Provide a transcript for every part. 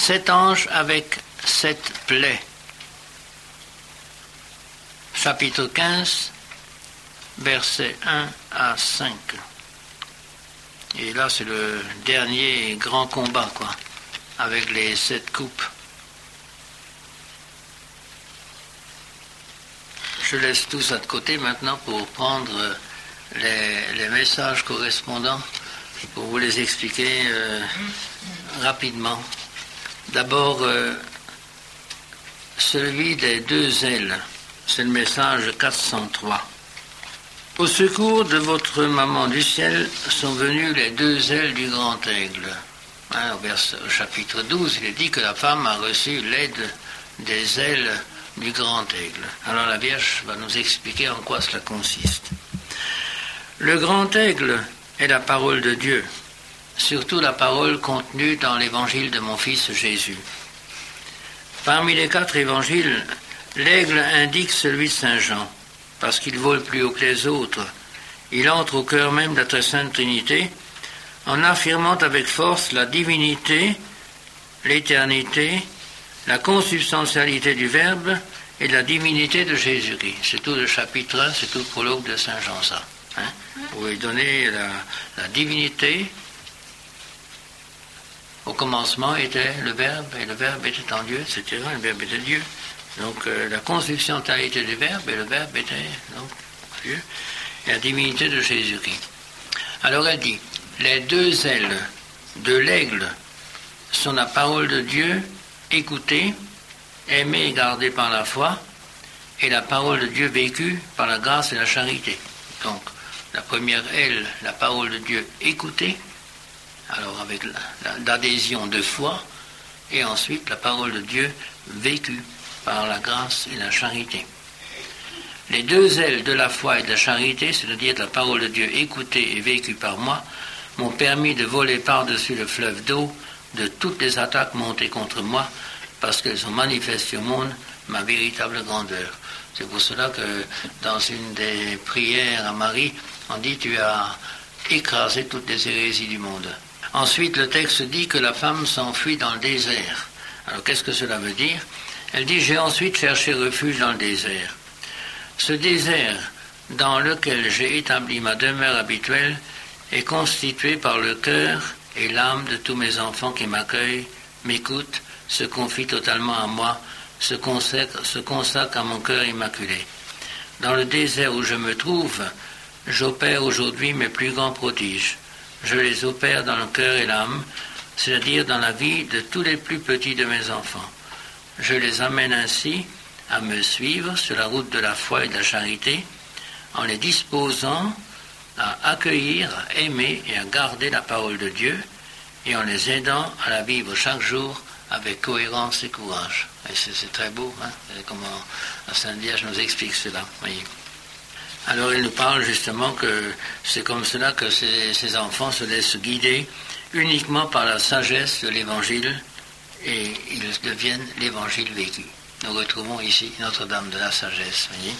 7 anges avec 7 plaies. Chapitre 15, versets 1 à 5. Et là, c'est le dernier grand combat, quoi, avec les 7 coupes. Je laisse tout ça de côté maintenant pour prendre les messages correspondants, pour vous les expliquer rapidement. D'abord, celui des 2 ailes, c'est le message 403. Au secours de votre maman du ciel sont venues les 2 ailes du grand aigle. Au chapitre 12, il est dit que la femme a reçu l'aide des ailes du grand aigle. Alors la Vierge va nous expliquer en quoi cela consiste. Le grand aigle est la parole de Dieu, surtout la parole contenue dans l'évangile de mon fils Jésus. Parmi les 4 évangiles, l'aigle indique celui de Saint Jean, parce qu'il vole plus haut que les autres. Il entre au cœur même de la très sainte Trinité, en affirmant avec force la divinité, l'éternité, la consubstantialité du Verbe et la divinité de Jésus-Christ. C'est tout le chapitre 1, c'est tout le prologue de Saint Jean, ça. Où il donnait la divinité. Au commencement était le Verbe, et le Verbe était en Dieu, etc. Le Verbe était Dieu. Donc la consubstantialité du Verbe, et le Verbe était donc Dieu, et la divinité de Jésus-Christ. Alors elle dit, les 2 ailes de l'aigle sont la parole de Dieu, écoutée, aimée et gardée par la foi, et la parole de Dieu vécue par la grâce et la charité. Donc, la première aile, la parole de Dieu écoutée, alors avec l'adhésion de foi, et ensuite la parole de Dieu vécue par la grâce et la charité. Les 2 ailes de la foi et de la charité, c'est-à-dire de la parole de Dieu écoutée et vécue par moi, m'ont permis de voler par-dessus le fleuve d'eau de toutes les attaques montées contre moi, parce qu'elles ont manifesté au monde ma véritable grandeur. C'est pour cela que dans une des prières à Marie, on dit « Tu as écrasé toutes les hérésies du monde ». Ensuite, le texte dit que la femme s'enfuit dans le désert. Alors, qu'est-ce que cela veut dire? Elle dit « J'ai ensuite cherché refuge dans le désert ». Ce désert dans lequel j'ai établi ma demeure habituelle est constitué par le cœur et l'âme de tous mes enfants qui m'accueillent, m'écoutent, se confient totalement à moi, se consacrent à mon cœur immaculé. Dans le désert où je me trouve, j'opère aujourd'hui mes plus grands prodiges. Je les opère dans le cœur et l'âme, c'est-à-dire dans la vie de tous les plus petits de mes enfants. Je les amène ainsi à me suivre sur la route de la foi et de la charité, en les disposant à accueillir, à aimer et à garder la parole de Dieu, et en les aidant à la vivre chaque jour avec cohérence et courage. Et c'est très beau, comment la Sainte Vierge nous explique cela. Voyez. Alors il nous parle justement que c'est comme cela que ces enfants se laissent guider uniquement par la sagesse de l'Évangile, et ils deviennent l'Évangile vécu. Nous retrouvons ici Notre-Dame de la Sagesse. Voyez.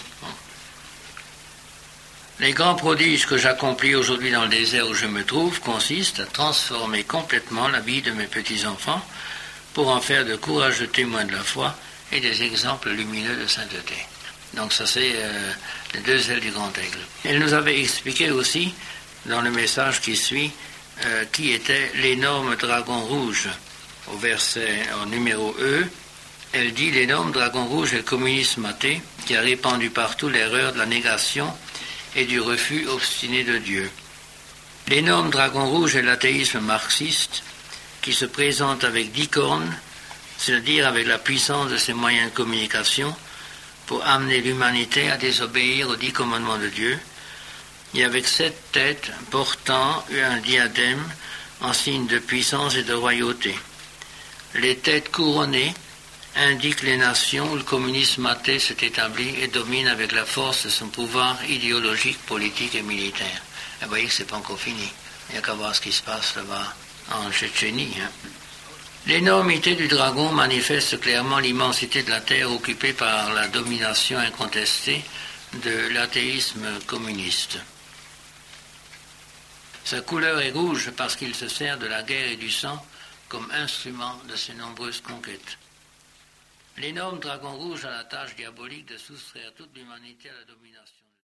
Les grands prodiges que j'accomplis aujourd'hui dans le désert où je me trouve consistent à transformer complètement la vie de mes petits-enfants pour en faire de courageux témoins de la foi et des exemples lumineux de sainteté. Donc ça c'est les 2 ailes du grand aigle. Elle nous avait expliqué aussi, dans le message qui suit, qui était l'énorme dragon rouge. Au verset au numéro E, elle dit l'énorme dragon rouge est le communisme athée qui a répandu partout l'erreur de la négation et du refus obstiné de Dieu. L'énorme dragon rouge est l'athéisme marxiste qui se présente avec 10 cornes, c'est-à-dire avec la puissance de ses moyens de communication, pour amener l'humanité à désobéir aux 10 commandements de Dieu, et avec 7 têtes portant un diadème en signe de puissance et de royauté. Les têtes couronnées indiquent les nations où le communisme athée s'est établi et domine avec la force de son pouvoir idéologique, politique et militaire. Et vous voyez que ce n'est pas encore fini. Il n'y a qu'à voir ce qui se passe là-bas en Tchétchénie. L'énormité du dragon manifeste clairement l'immensité de la terre occupée par la domination incontestée de l'athéisme communiste. Sa couleur est rouge parce qu'il se sert de la guerre et du sang comme instrument de ses nombreuses conquêtes. L'énorme dragon rouge a la tâche diabolique de soustraire toute l'humanité à la domination.